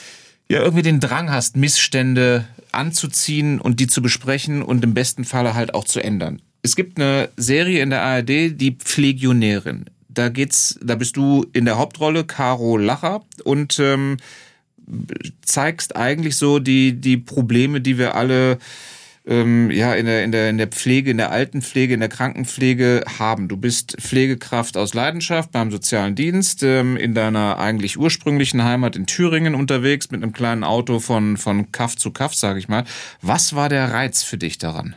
ja irgendwie den Drang hast, Missstände anzuziehen und die zu besprechen und im besten Falle halt auch zu ändern. Es gibt eine Serie in der A R D, die Pflegionärin. Da geht's, da bist du in der Hauptrolle, Caro Lacher, und ähm, zeigst eigentlich so die die Probleme, die wir alle ähm, ja in der in der in der Pflege, in der Altenpflege, in der Krankenpflege haben. Du bist Pflegekraft aus Leidenschaft beim sozialen Dienst, ähm, in deiner eigentlich ursprünglichen Heimat in Thüringen unterwegs mit einem kleinen Auto von von Kaff zu Kaff, sage ich mal. Was war der Reiz für dich daran?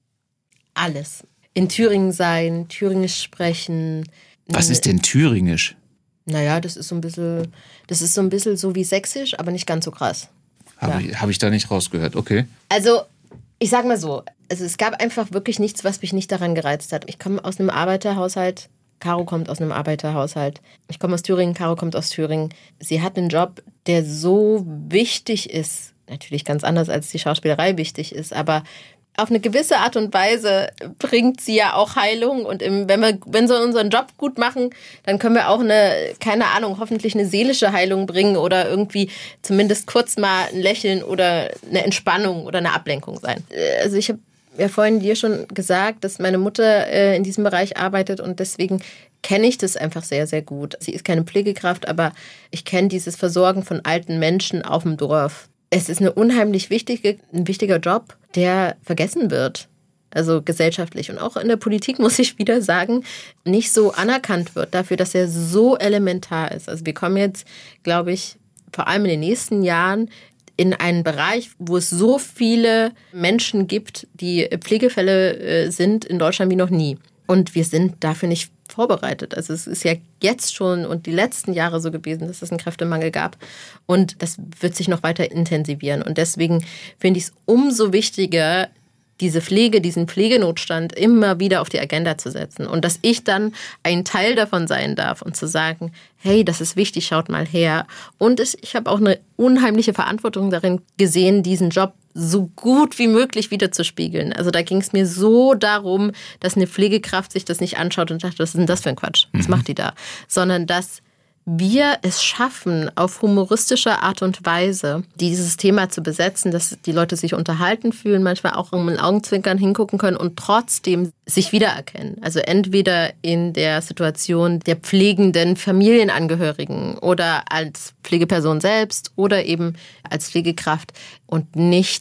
Alles. In Thüringen sein, Thüringisch sprechen. Was ist denn Thüringisch? Naja, das ist so ein bisschen, das ist so ein bisschen so wie Sächsisch, aber nicht ganz so krass. Habe ja. ich, hab ich da nicht rausgehört, okay. Also, ich sag mal so, also es gab einfach wirklich nichts, was mich nicht daran gereizt hat. Ich komme aus einem Arbeiterhaushalt, Caro kommt aus einem Arbeiterhaushalt. Ich komme aus Thüringen, Caro kommt aus Thüringen. Sie hat einen Job, der so wichtig ist, natürlich ganz anders als die Schauspielerei wichtig ist, aber auf eine gewisse Art und Weise bringt sie ja auch Heilung. Und im, wenn wir wenn wir unseren Job gut machen, dann können wir auch eine, keine Ahnung, hoffentlich eine seelische Heilung bringen oder irgendwie zumindest kurz mal ein Lächeln oder eine Entspannung oder eine Ablenkung sein. Also ich habe ja vorhin dir schon gesagt, dass meine Mutter äh, in diesem Bereich arbeitet und deswegen kenne ich das einfach sehr, sehr gut. Sie ist keine Pflegekraft, aber ich kenne dieses Versorgen von alten Menschen auf dem Dorf. Es ist eine unheimlich wichtige, ein wichtiger Job, der vergessen wird. Also gesellschaftlich und auch in der Politik, muss ich wieder sagen, nicht so anerkannt wird dafür, dass er so elementar ist. Also wir kommen jetzt, glaube ich, vor allem in den nächsten Jahren in einen Bereich, wo es so viele Menschen gibt, die Pflegefälle sind in Deutschland wie noch nie. Und wir sind dafür nicht vorbereitet. Also es ist ja jetzt schon und die letzten Jahre so gewesen, dass es einen Kräftemangel gab. Und das wird sich noch weiter intensivieren. Und deswegen finde ich es umso wichtiger, diese Pflege, diesen Pflegenotstand immer wieder auf die Agenda zu setzen. Und dass ich dann ein Teil davon sein darf und zu sagen, hey, das ist wichtig, schaut mal her. Und ich habe auch eine unheimliche Verantwortung darin gesehen, diesen Job so gut wie möglich wiederzuspiegeln. Also da ging es mir so darum, dass eine Pflegekraft sich das nicht anschaut und sagt, was ist denn das für ein Quatsch? Was mhm. macht die da? Sondern dass wir es schaffen, auf humoristische Art und Weise dieses Thema zu besetzen, dass die Leute sich unterhalten fühlen, manchmal auch um ein Augenzwinkern hingucken können und trotzdem sich wiedererkennen. Also entweder in der Situation der pflegenden Familienangehörigen oder als Pflegeperson selbst oder eben als Pflegekraft und nicht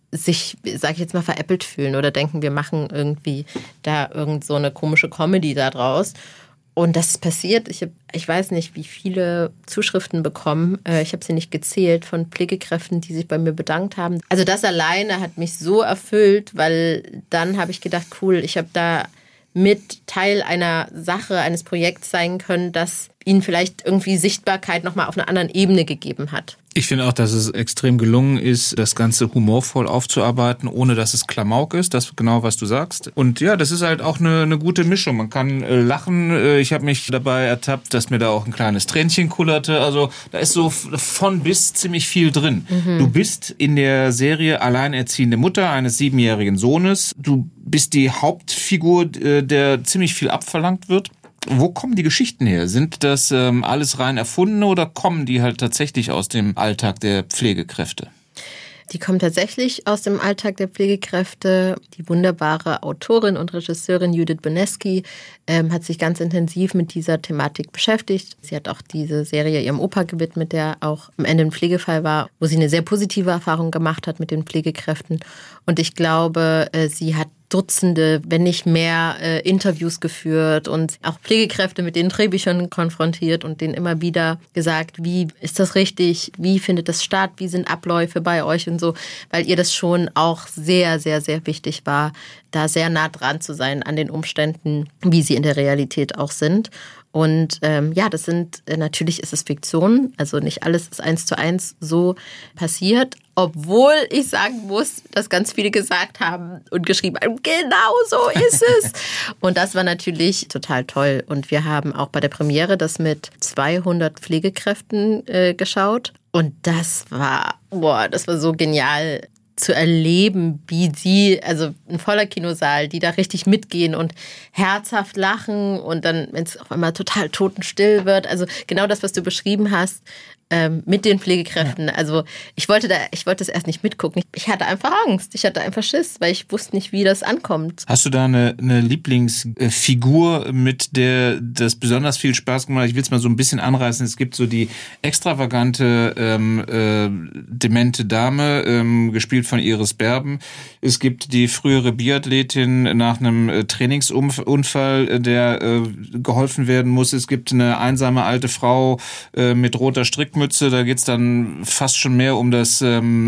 sich, sag ich jetzt mal, veräppelt fühlen oder denken, wir machen irgendwie da irgend so eine komische Comedy da draus. Und das ist passiert. Ich, hab, ich weiß nicht, wie viele Zuschriften bekommen. Ich habe sie nicht gezählt von Pflegekräften, die sich bei mir bedankt haben. Also das alleine hat mich so erfüllt, weil dann habe ich gedacht, cool, ich habe da mit Teil einer Sache, eines Projekts sein können, das ihnen vielleicht irgendwie Sichtbarkeit nochmal auf einer anderen Ebene gegeben hat. Ich finde auch, dass es extrem gelungen ist, das Ganze humorvoll aufzuarbeiten, ohne dass es Klamauk ist. Das ist genau, was du sagst. Und ja, das ist halt auch eine, eine gute Mischung. Man kann äh, lachen. Äh, ich habe mich dabei ertappt, dass mir da auch ein kleines Tränchen kullerte. Also da ist so von bis ziemlich viel drin. Mhm. Du bist in der Serie alleinerziehende Mutter eines siebenjährigen Sohnes. Du bist die Hauptfigur, äh, der ziemlich viel abverlangt wird. Wo kommen die Geschichten her? Sind das ähm, alles rein erfundene oder kommen die halt tatsächlich aus dem Alltag der Pflegekräfte? Die kommen tatsächlich aus dem Alltag der Pflegekräfte. Die wunderbare Autorin und Regisseurin Judith Boneski ähm, hat sich ganz intensiv mit dieser Thematik beschäftigt. Sie hat auch diese Serie ihrem Opa gewidmet, der auch am Ende ein Pflegefall war, wo sie eine sehr positive Erfahrung gemacht hat mit den Pflegekräften. Und ich glaube, äh, sie hat Dutzende, wenn nicht mehr, äh, Interviews geführt und auch Pflegekräfte mit den Drehbüchern konfrontiert und denen immer wieder gesagt, wie ist das richtig, wie findet das statt, wie sind Abläufe bei euch und so, weil ihr das schon auch sehr, sehr, sehr wichtig war, da sehr nah dran zu sein an den Umständen, wie sie in der Realität auch sind. Und ähm, ja, das sind, äh, natürlich ist es Fiktion, also nicht alles ist eins zu eins so passiert, obwohl ich sagen muss, dass ganz viele gesagt haben und geschrieben haben, genau so ist es. Und das war natürlich total toll. Und wir haben auch bei der Premiere das mit zweihundert Pflegekräften äh, geschaut. Und das war, boah, das war so genial zu erleben, wie sie, also ein voller Kinosaal, die da richtig mitgehen und herzhaft lachen und dann, wenn es auf einmal total totenstill wird. Also genau das, was du beschrieben hast, ähm, mit den Pflegekräften. Ja. Also ich wollte da, ich wollte das erst nicht mitgucken. Ich, ich hatte einfach Angst. Ich hatte einfach Schiss, weil ich wusste nicht, wie das ankommt. Hast du da eine, eine Lieblingsfigur, mit der das besonders viel Spaß gemacht hat? Ich will es mal so ein bisschen anreißen. Es gibt so die extravagante, ähm, äh, demente Dame, ähm, gespielt von Iris Berben. Es gibt die frühere Biathletin nach einem äh, Trainingsunfall, der äh, geholfen werden muss. Es gibt eine einsame alte Frau äh, mit roter Strickmütze. Da geht's dann fast schon mehr um das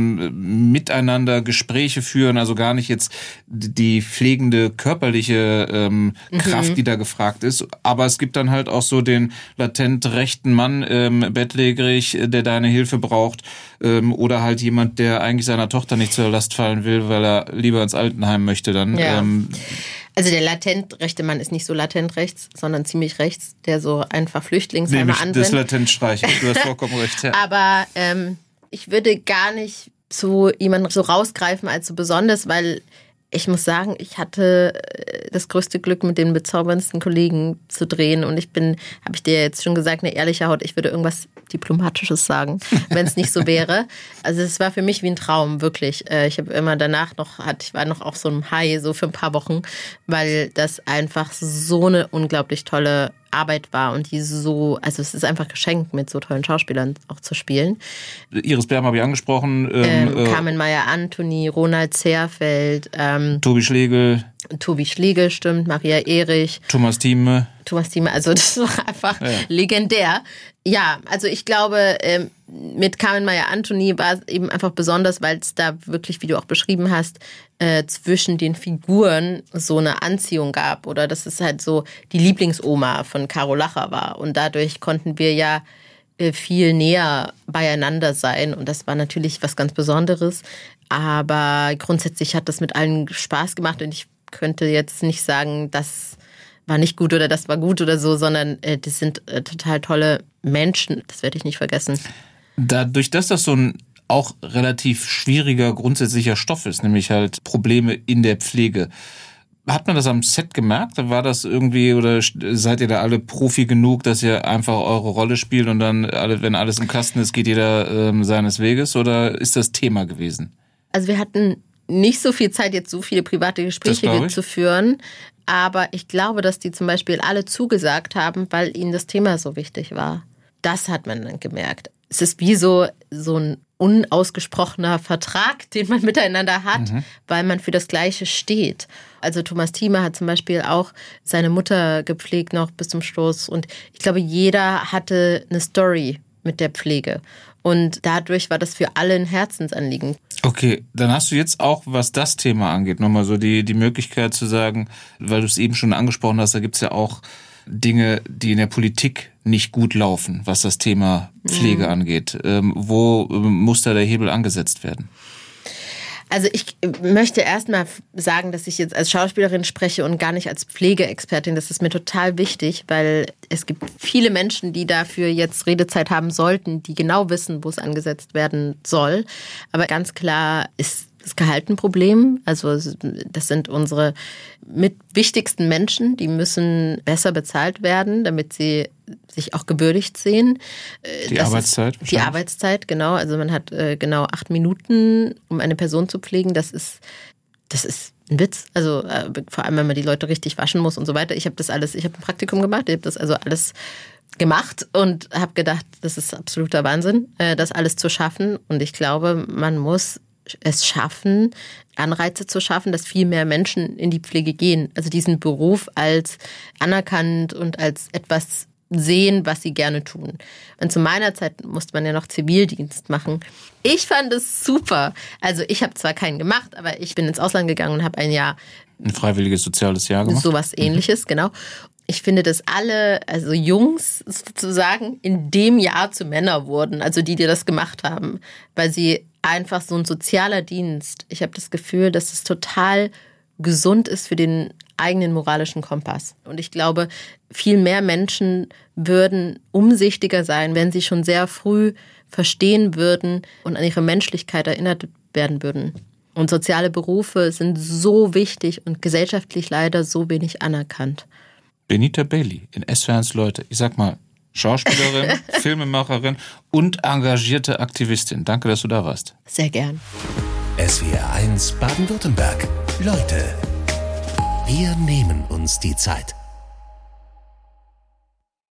ähm, Miteinander, Gespräche führen, also gar nicht jetzt die pflegende körperliche ähm, mhm. Kraft, die da gefragt ist. Aber es gibt dann halt auch so den latent rechten Mann, ähm, bettlägerig, der deine Hilfe braucht, ähm, oder halt jemand, der eigentlich seiner Tochter nicht zur Last fallen will, weil er lieber ins Altenheim möchte dann. Ja. Ähm, Also der latent rechte Mann ist nicht so latent rechts, sondern ziemlich rechts, der so einfach Flüchtlingsheime anwendet. Das latent streiche, du hast vollkommen recht. Ja. Aber ähm, ich würde gar nicht zu jemandem so rausgreifen als so besonders, weil ich muss sagen, ich hatte das größte Glück, mit den bezauberndsten Kollegen zu drehen. Und ich bin, habe ich dir jetzt schon gesagt, eine ehrliche Haut. Ich würde irgendwas Diplomatisches sagen, wenn es nicht so wäre. Also es war für mich wie ein Traum, wirklich. Ich habe immer danach noch, hat, ich war noch auf so einem High, so für ein paar Wochen, weil das einfach so eine unglaublich tolle Arbeit war und die so, also es ist einfach geschenkt, mit so tollen Schauspielern auch zu spielen. Iris Berben habe ich angesprochen. Ähm, ähm, Carmen Meyer-Anthony, Ronald Zerfeld. Ähm, Tobi Schlegel. Tobi Schlegel, stimmt, Maria Erich. Thomas Thieme. Thomas Thieme, also das war einfach ja. legendär. Ja, also ich glaube, ähm, mit Carmen Meyer-Anthony war es eben einfach besonders, weil es da wirklich, wie du auch beschrieben hast, äh, zwischen den Figuren so eine Anziehung gab. Oder dass es halt so die Lieblingsoma von Caro Lacher war. Und dadurch konnten wir ja äh, viel näher beieinander sein. Und das war natürlich was ganz Besonderes. Aber grundsätzlich hat das mit allen Spaß gemacht. Und ich könnte jetzt nicht sagen, das war nicht gut oder das war gut oder so, sondern äh, das sind äh, total tolle Menschen. Das werde ich nicht vergessen. Dadurch, dass das so ein auch relativ schwieriger grundsätzlicher Stoff ist, nämlich halt Probleme in der Pflege. Hat man das am Set gemerkt? War das irgendwie, oder seid ihr da alle Profi genug, dass ihr einfach eure Rolle spielt und dann, alle, wenn alles im Kasten ist, geht jeder ähm, seines Weges? Oder ist das Thema gewesen? Also wir hatten nicht so viel Zeit, jetzt so viele private Gespräche zu führen. Aber ich glaube, dass die zum Beispiel alle zugesagt haben, weil ihnen das Thema so wichtig war. Das hat man dann gemerkt. Es ist wie so, so ein unausgesprochener Vertrag, den man miteinander hat, mhm. weil man für das Gleiche steht. Also Thomas Thieme hat zum Beispiel auch seine Mutter gepflegt noch bis zum Schluss. Und ich glaube, jeder hatte eine Story mit der Pflege. Und dadurch war das für alle ein Herzensanliegen. Okay, dann hast du jetzt auch, was das Thema angeht, nochmal so die, die Möglichkeit zu sagen, weil du es eben schon angesprochen hast, da gibt es ja auch Dinge, die in der Politik nicht gut laufen, was das Thema Pflege mhm. angeht. Ähm, wo muss da der Hebel angesetzt werden? Also ich möchte erstmal sagen, dass ich jetzt als Schauspielerin spreche und gar nicht als Pflegeexpertin. Das ist mir total wichtig, weil es gibt viele Menschen, die dafür jetzt Redezeit haben sollten, die genau wissen, wo es angesetzt werden soll. Aber ganz klar ist das Gehalt ein Problem. Also das sind unsere mit wichtigsten Menschen, die müssen besser bezahlt werden, damit sie sich auch gewürdigt sehen. Die das Arbeitszeit? Die Arbeitszeit, genau. Also man hat äh, genau acht Minuten, um eine Person zu pflegen. Das ist, das ist ein Witz. Also äh, vor allem, wenn man die Leute richtig waschen muss und so weiter. Ich habe das alles, ich habe ein Praktikum gemacht, ich habe das also alles gemacht und habe gedacht, das ist absoluter Wahnsinn, äh, das alles zu schaffen. Und ich glaube, man muss es schaffen, Anreize zu schaffen, dass viel mehr Menschen in die Pflege gehen. Also diesen Beruf als anerkannt und als etwas sehen, was sie gerne tun. Und zu meiner Zeit musste man ja noch Zivildienst machen. Ich fand es super. Also ich habe zwar keinen gemacht, aber ich bin ins Ausland gegangen und habe ein Jahr... Ein freiwilliges soziales Jahr gemacht? Sowas Ähnliches, mhm. genau. Ich finde, dass alle, also Jungs sozusagen, in dem Jahr zu Männer wurden, also die, die das gemacht haben, weil sie einfach so ein sozialer Dienst, ich habe das Gefühl, dass es total gesund ist für den eigenen moralischen Kompass. Und ich glaube, viel mehr Menschen würden umsichtiger sein, wenn sie schon sehr früh verstehen würden und an ihre Menschlichkeit erinnert werden würden. Und soziale Berufe sind so wichtig und gesellschaftlich leider so wenig anerkannt. Benita Bailey in S W R eins Leute. Ich sag mal, Schauspielerin, Filmemacherin und engagierte Aktivistin. Danke, dass du da warst. Sehr gern. S W R eins Baden-Württemberg. Leute, wir nehmen uns die Zeit.